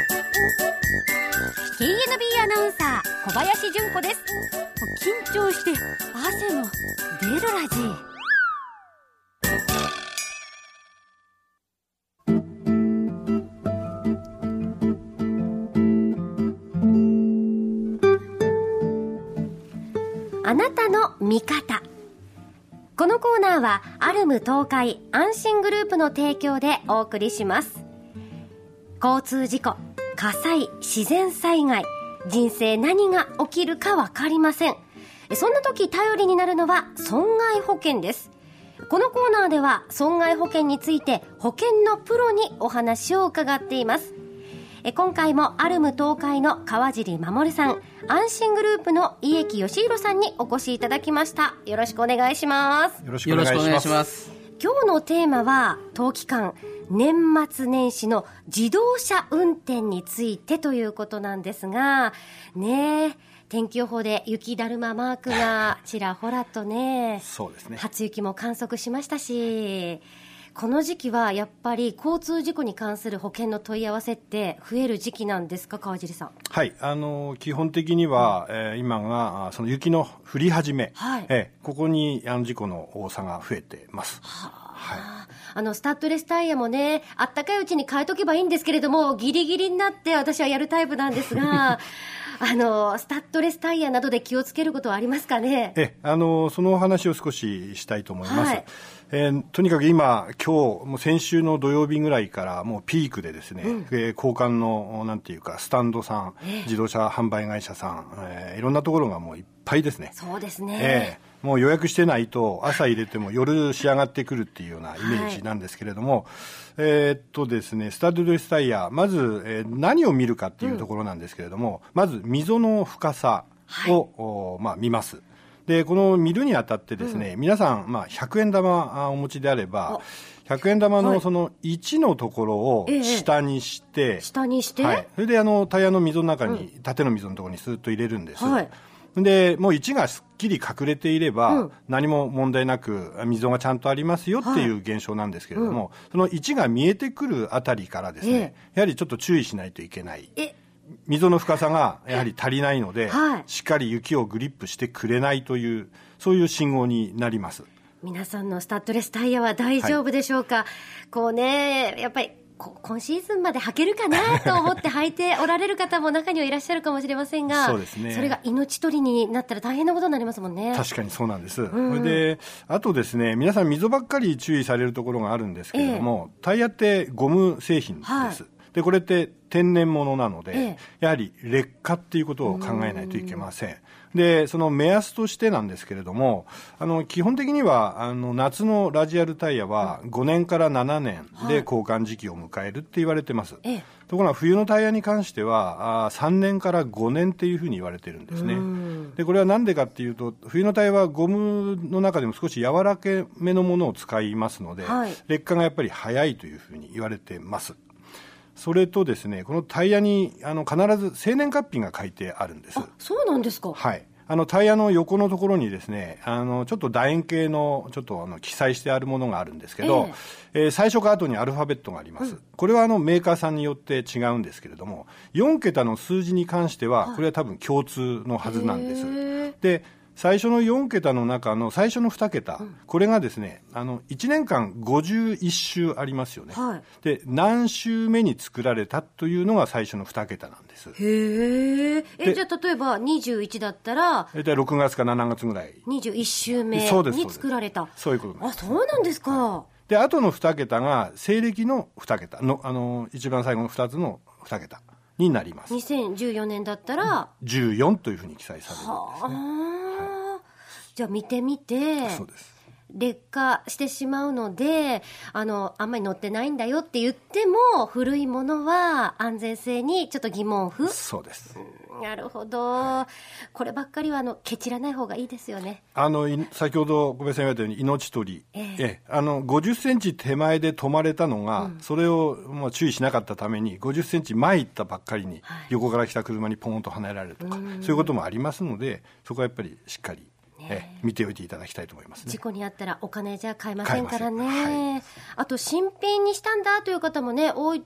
KNB アナウンサー小林純子です。緊張して汗も出るラジ。あなたの味方。このコーナーはアルム東海安心グループの提供でお送りします。交通事故、火災、自然災害、人生何が起きるか分かりません。そんな時頼りになるのは損害保険です。このコーナーでは損害保険について保険のプロにお話を伺っています。今回もアルム東海の川尻守さん、安心グループの家木義弘さんにお越しいただきました。よろしくお願いします。 よろしくお願いします。 今日のテーマは冬期間年末年始の自動車運転についてということなんですがね、天気予報で雪だるまマークがちらほらとね、 そうですね、 初雪も観測しましたし、この時期はやっぱり交通事故に関する保険の問い合わせって増える時期なんですか、川尻さん。 はい、基本的には、今がその雪の降り始め、はい、ここに事故の多さが増えてます。 はい、スタッドレスタイヤもね、あったかいうちに変えとけばいいんですけれども、ギリギリになって私はやるタイプなんですがスタッドレスタイヤなどで気をつけることはありますかね。 そのお話を少ししたいと思います。はい、とにかく今日もう先週の土曜日ぐらいからもうピークでですね、交換のなんていうかスタンドさん、自動車販売会社さん、いろんなところがもういっぱいですね。 そうですね、 もう予約してないと朝入れても夜仕上がってくるっていうようなイメージなんですけれども、ですね、スタッドレスタイヤ、まず、何を見るかっていうところなんですけれども、まず溝の深さを、見ます。でこの見るにあたってですね、皆さん、100円玉お持ちであれば100円玉のその1のところを下にして、はい、それでタイヤの溝の中に、縦の溝のところにスーッと入れるんです。はい、でもう1がすっきり隠れていれば、何も問題なく溝がちゃんとありますよっていう現象なんですけれども、その1が見えてくるあたりからですね、やはりちょっと注意しないといけない。溝の深さがやはり足りないので、しっかり雪をグリップしてくれないという、そういう信号になります。 皆さんのスタッドレスタイヤは大丈夫でしょうか。こうね、やっぱり今シーズンまで履けるかなと思って履いておられる方も中にはいらっしゃるかもしれませんが、そうですね、それが命取りになったら大変なことになりますもんね。 確かにそうなんです。それであとですね、皆さん溝ばっかり注意されるところがあるんですけれども、タイヤってゴム製品です。でこれって天然物なので、やはり劣化っていうことを考えないといけません。でその目安としてなんですけれども、基本的には夏のラジアルタイヤは5年から7年で交換時期を迎えるって言われてます。ところが冬のタイヤに関しては3年から5年っていうふうに言われてるんですね。でこれはなんでかっていうと、冬のタイヤはゴムの中でも少し柔らかめのものを使いますので、劣化がやっぱり早いというふうに言われてます。それとですね、このタイヤに必ず生年月日が書いてあるんです。 あ、そうなんですか。 はい、タイヤの横のところにですね、ちょっと楕円形のちょっと記載してあるものがあるんですけど、最初か後にアルファベットがあります。これはメーカーさんによって違うんですけれども、4桁の数字に関してはこれは多分共通のはずなんです。で最初の4桁の中の最初の2桁、これがですね、1年間51周ありますよね。で何周目に作られたというのが最初の2桁なんです。 へえ。じゃあ例えば21だったら大体6月か7月ぐらい 21周目に作られた。 そういうことなんです。 あ、そうなんですか。 で後の2桁が西暦の2桁の一番最後の2つの2桁になります。 2014年だったら 14というふうに記載されるんですね。 じゃあ見てみて、 そうです、 劣化してしまうのであんまり乗ってないんだよって言っても、古いものは安全性にちょっと疑問符。 そうです。 なるほど、こればっかりはケチらない方がいいですよね。 先ほど小林さん言われたように命取り、50センチ手前で止まれたのが、それを注意しなかったために50センチ前行ったばっかりに、横から来た車にポンと跳ねられるとか、そういうこともありますので、そこはやっぱりしっかり見ておいていただきたいと思いますね。 事故にあったらお金じゃ買えませんからね。あと新品にしたんだという方もね多い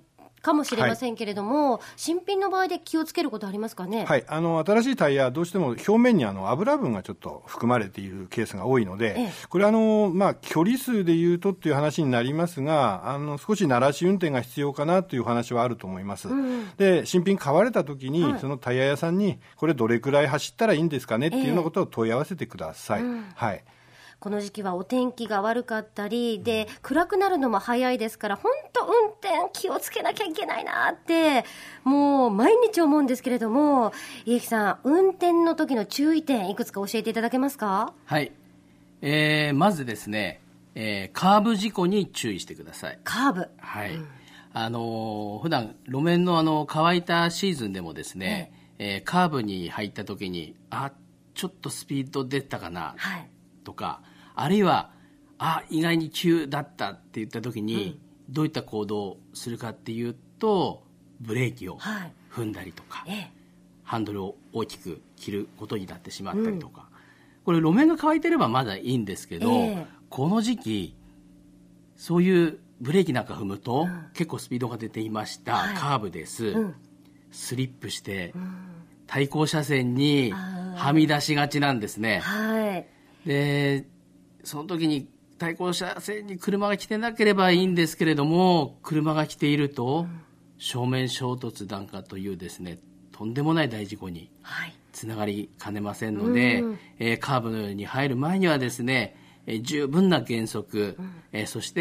かもしれませんけれども、新品の場合で気をつけることありますかね。 はい、新しいタイヤどうしても表面に油分がちょっと含まれているケースが多いので、これ距離数でいうとっていう話になりますが、少し慣らし運転が必要かなという話はあると思います。で、新品買われた時に、そのタイヤ屋さんにこれどれくらい走ったらいいんですかねっていうようなことを問い合わせてください。はい。 この時期はお天気が悪かったりで、暗くなるのも早いですから、本当運転気をつけなきゃいけないなってもう毎日思うんですけれども、家木さん、運転の時の注意点いくつか教えていただけますか。 はい、まずですね、カーブ事故に注意してください。 カーブ、 はい、普段路面の乾いたシーズンでもですね、カーブに入った時にちょっとスピード出たかな、とか、あるいは意外に急だったって言った時に、どういった行動をするかっていうと、ブレーキを踏んだりとか、ハンドルを大きく切ることになってしまったりとか、これ路面が乾いてればまだいいんですけど、この時期そういうブレーキなんか踏むと、結構スピードが出ていました、カーブです、スリップして、対向車線にはみ出しがちなんですね。で、その時に対向車線に車が来てなければいいんですけれども、車が来ていると、正面衝突なんかというですね、とんでもない大事故につながりかねませんので、カーブに入る前にはですね、十分な減速、そして、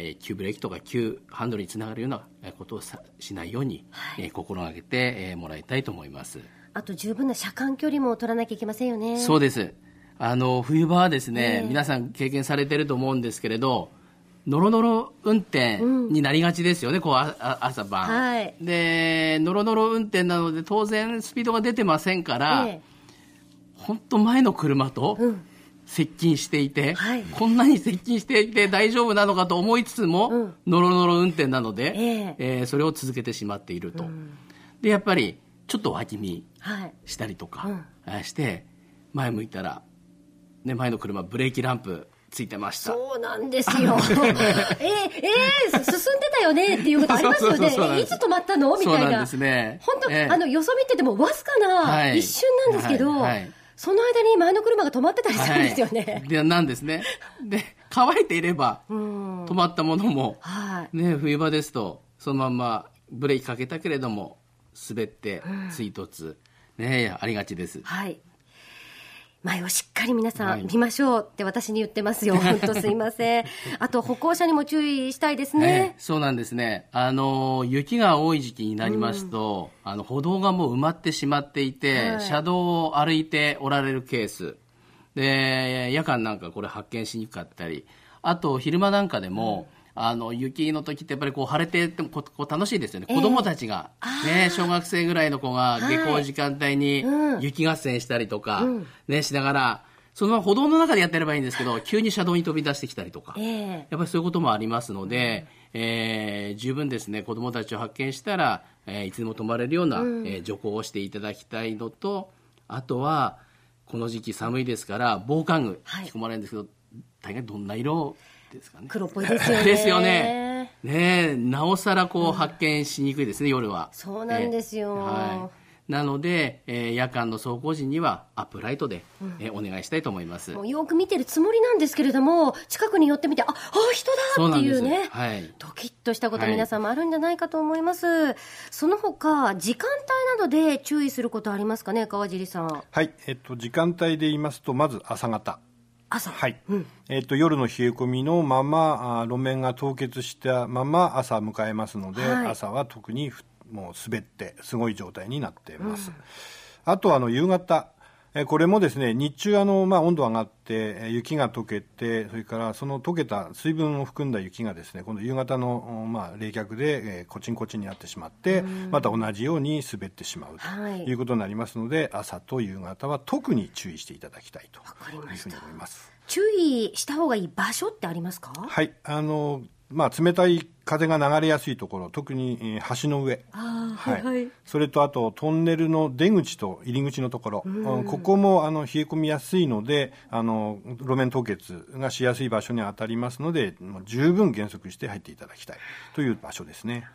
急ブレーキとか急ハンドルにつながるようなことをしないように、心がけて、もらいたいと思います。 あと十分な車間距離も取らなきゃいけませんよね。 そうです。冬場はですね、皆さん経験されてると思うんですけれど、ノロノロ運転になりがちですよね、朝晩、でノロノロ運転なので当然スピードが出てませんから、本当前の車と接近していて、こんなに接近していて大丈夫なのかと思いつつも、ノロノロ運転なので、それを続けてしまっていると、でやっぱりちょっと脇見したりとかして、前向いたら前の車ブレーキランプついてました。 そうなんですよ進んでたよねっていうことありますよね。いつ止まったのみたいな。 そうなんですね。 本当、よそ見ててもわずかな一瞬なんですけど、その間に前の車が止まってたりするんですよね。 なんですね。で、乾いていれば止まったものも、冬場ですとそのままブレーキかけたけれども滑って追突、ありがちです。 前をしっかり皆さん見ましょうって私に言ってますよ。本当すいません。あと歩行者にも注意したいですね。 そうなんですね。雪が多い時期になりますと、歩道がもう埋まってしまっていて、車道を歩いておられるケースで、夜間なんかこれ発見しにくかったり、あと昼間なんかでも、雪の時ってやっぱり晴れてても楽しいですよね。子供たちが、小学生ぐらいの子が下校時間帯に雪合戦したりとか、しながら、そのまま歩道の中でやってればいいんですけど、急に車道に飛び出してきたりとか、やっぱりそういうこともありますので、十分ですね、子供たちを発見したら、いつでも止まれるような、徐行をしていただきたいのと、あとはこの時期寒いですから防寒具着込まれるんですけど、大概どんな色ですかね。 黒っぽいですよね。 ですよね。なおさら発見しにくいですね、夜は。 そうなんですよ。 なので、夜間の走行時にはアップライトで、お願いしたいと思います。 もうよく見てるつもりなんですけれども、近くに寄ってみて、人だっていうね、ドキッとしたこと皆さんもあるんじゃないかと思います。その他時間帯などで注意することありますかね、川尻さん。 時間帯で言いますと、まず朝方。 朝、 夜の冷え込みのまま路面が凍結したまま朝迎えますので、朝は特にもう滑ってすごい状態になっています。あと夕方、これもですね、日中温度上がって雪が溶けて、それからその溶けた水分を含んだ雪がですね、今度夕方の冷却でコチンコチンになってしまって、また同じように滑ってしまうということになりますので、朝と夕方は特に注意していただきたいというふうに思います。 注意した方がいい場所ってありますか？ 冷たい風が流れやすいところ、特に橋の上、それとあとトンネルの出口と入り口のところ、ここも冷え込みやすいので路面凍結がしやすい場所に当たりますので、十分減速して入っていただきたいという場所ですね。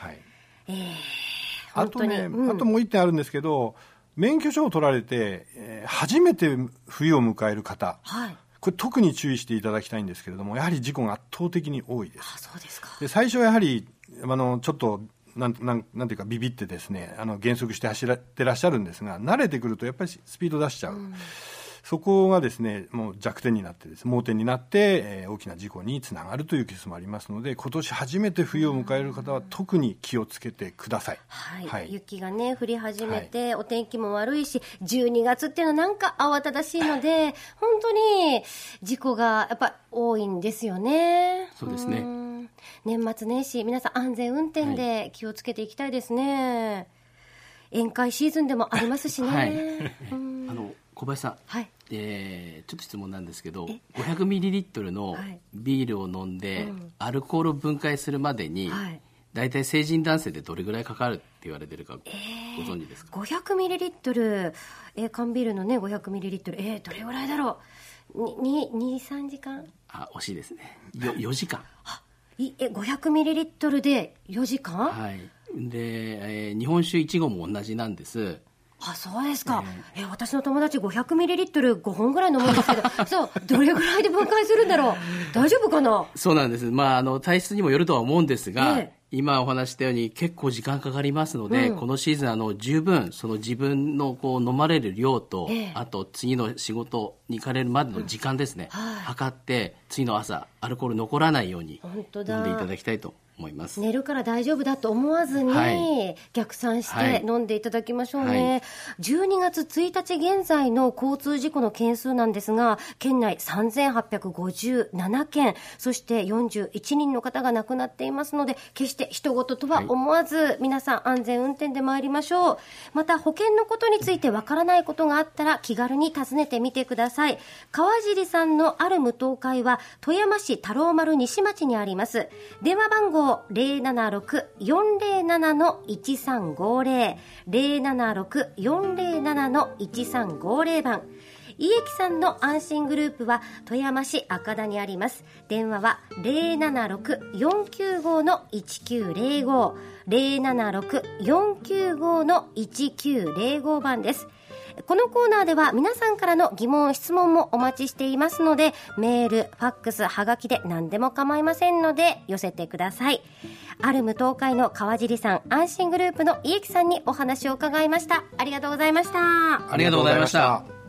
はい。 本当に。 あともう一点あるんですけど、免許証を取られて、初めて冬を迎える方、はい、これ特に注意していただきたいんですけれども、やはり事故が圧倒的に多いです。 そうですか。 で、最初はやはりちょっとなんていうかビビってですね、減速して走ってらっしゃるんですが、慣れてくるとやっぱりスピード出しちゃう。そこがですね、もう弱点になってです、盲点になって、大きな事故につながるというケースもありますので、今年初めて冬を迎える方は特に気をつけてください。 はい。雪がね、降り始めて、お天気も悪いし、12月っていうのはなんか慌ただしいので、本当に事故がやっぱ多いんですよね。 そうですね。 年末年始、皆さん安全運転で気をつけていきたいですね。宴会シーズンでもありますしね。 小林さん、ちょっと質問なんですけど、500ml のビールを飲んで、アルコールを分解するまでに、大体成人男性でどれぐらいかかるって言われてるかご存知ですか ？500ml、缶ビールのね 500ml、どれぐらいだろう。2,3 時間？ 惜しいですね。4時間。 500ml で4時間？ はい。で、日本酒1合も同じなんです。 そうですか。私の友達 500ml5 本ぐらい飲むんですけどそう、どれぐらいで分解するんだろう。大丈夫かな？ そうなんです。体質にもよるとは思うんですが、今お話したように結構時間かかりますので、このシーズン十分その自分の飲まれる量と、あと次の仕事に行かれるまでの時間ですね、測って次の朝アルコール残らないように飲んでいただきたいと思います。 寝るから大丈夫だと思わずに、逆算して飲んでいただきましょうね。12月1日現在の交通事故の件数なんですが、県内3857件、そして41人の方が亡くなっていますので、決して人事とは思わず、皆さん安全運転で参りましょう。また保険のことについてわからないことがあったら気軽に尋ねてみてください。川尻さんのある無東会は富山市太郎丸西町にあります。電話番号076-407-1350 076-407-1350番。家木さんの安心グループは富山市赤田にあります。電話は 076-495-1905 076-495-1905 番です。このコーナーでは皆さんからの疑問質問もお待ちしていますので、メール、ファックス、はがきで何でも構いませんので寄せてください。ある無東会の川尻さん、安心グループの家木さんにお話を伺いました。ありがとうございました。 ありがとうございました。